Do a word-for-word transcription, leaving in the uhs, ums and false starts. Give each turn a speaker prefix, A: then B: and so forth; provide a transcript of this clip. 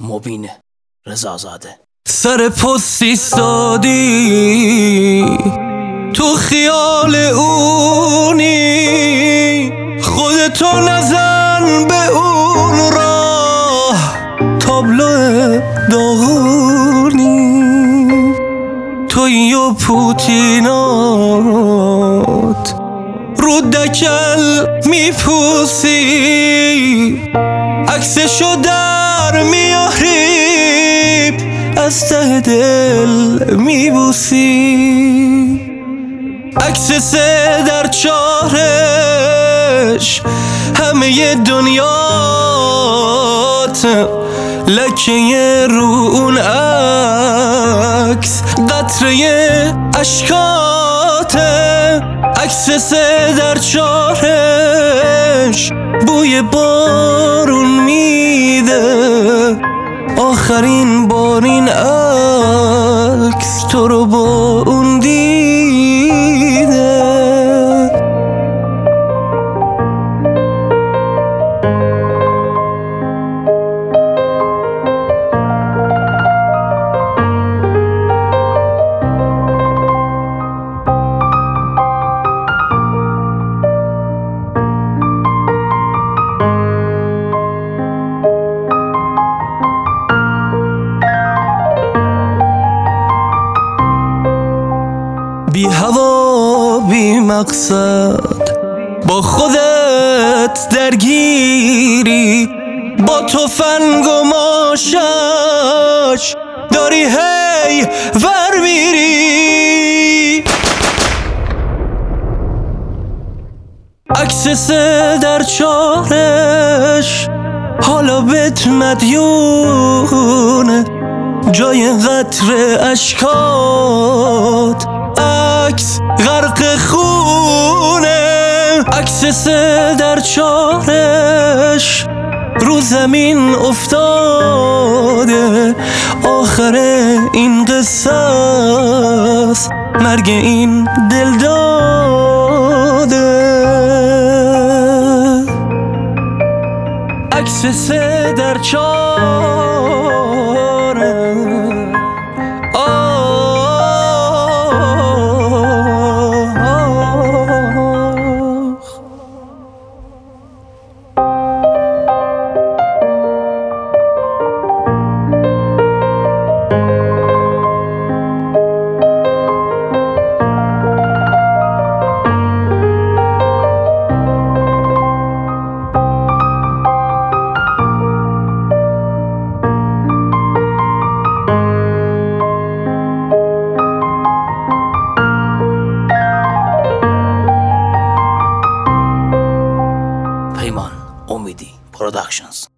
A: مبین رضازاده.
B: سر پستی سادی تو خیال اونی، خودتو نزن به اون راه، تابلو داغونی توی و پوتینات رو دکل میپوسی، عکسشو در میاری از ته دل میبوسی، عکس سه در چارش همه دنیات، لکه رو اون عکس قطره اشکاته، عکس سه در چارش بوی بارون میده، آخرین بار این عکس تو رو با اون دیده. بی هوا بی مقصد با خودت درگیری، با تفنگ و ماشش داری هی ور میری، عکس سه در چارش حالا بهت مدیونه، جای قطره اشکات عکس غرق خونه، عکس سه در چارش رو زمین افتاده، آخر این قصه است مرگ این دل داده، عکس سه در چارش
A: پیمان امیدی پروداکشنز.